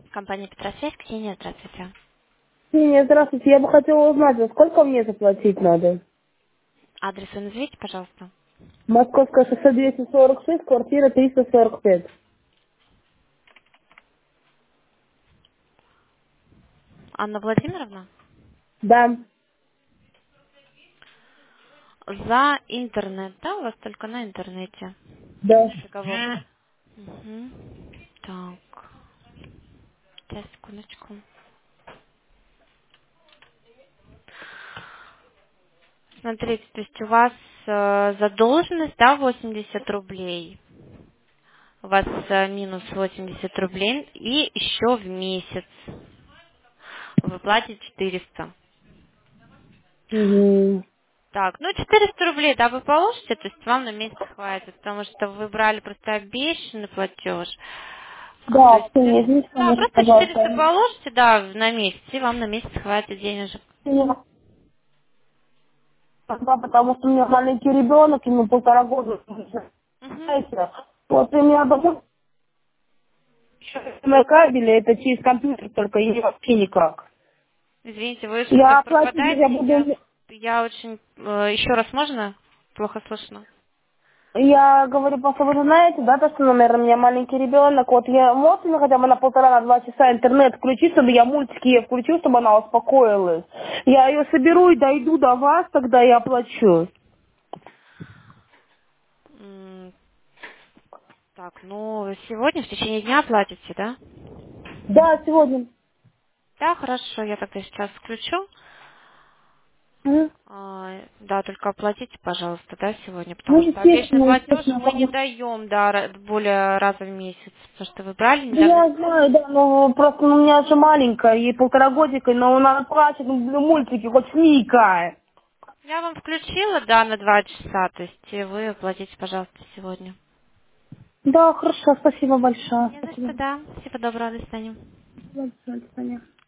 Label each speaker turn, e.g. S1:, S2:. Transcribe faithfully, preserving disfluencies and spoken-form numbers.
S1: Компания Петросвязь, Ксения, здравствуйте.
S2: Нет, здравствуйте. Я бы хотела узнать, за сколько мне заплатить надо?
S1: Адрес вы назовите, пожалуйста.
S2: Московское шоссе двести сорок шесть, квартира триста сорок пять.
S1: Анна Владимировна?
S2: Да,
S1: За интернет, да? У вас только на интернете
S2: да.
S1: договор. Угу. Так, сейчас, секундочку. Смотрите, то есть у вас э, задолженность, да, восемьдесят рублей. У вас э, минус восемьдесят рублей. И еще в месяц вы платите четыреста.
S2: Угу.
S1: Так, ну четыреста рублей, да, вы положите, то есть вам на месяц хватит, потому что вы брали просто обещанный платеж. А, то
S2: Да,
S1: есть,
S2: все,
S1: э,
S2: нет, извините,
S1: да,
S2: конечно,
S1: просто четыреста
S2: пожалуйста.
S1: положите, да, на месяц, и вам на месяц хватит денежек.
S2: Я- Да, потому что у меня маленький ребенок, ему полтора года.
S1: Угу.
S2: Знаете, вот у меня дома на кабеле, это через компьютер только, и вообще никак.
S1: Извините, вы очень
S2: Я
S1: так
S2: оплатить я
S1: пропадаете, я,
S2: буду...
S1: я очень, э, еще раз можно? Плохо слышно.
S2: Я говорю, просто вы же знаете, да, то, что, наверное, у меня маленький ребенок, вот я, можно мне хотя бы на полтора, на два часа интернет включить, чтобы я мультики ей включу, чтобы она успокоилась. Я ее соберу и дойду до вас, тогда я оплачу.
S1: М, Так, ну, сегодня в течение дня платите, да?
S2: Да, сегодня.
S1: Да, хорошо, я тогда сейчас включу.
S2: Мгм.
S1: А, Да, только оплатите, пожалуйста, да, сегодня,
S2: Ну,
S1: потому что обещанный
S2: естественно,
S1: платеж
S2: естественно,
S1: мы не
S2: потому
S1: даем, да, ра- более раза в месяц, потому что вы брали
S2: что
S1: недавно.
S2: я знаю, да, но просто ну, у меня же маленькая, ей полтора годика, но она плачет, ну, блин, мультики, хоть смикает.
S1: Я вам включила, да, на два часа, то есть э, вы оплатите, пожалуйста, сегодня.
S2: Да, хорошо, спасибо большое,
S1: Не за что,
S2: спасибо.
S1: да. Всего доброго, до свидания.
S2: Спасибо большое, до свидания.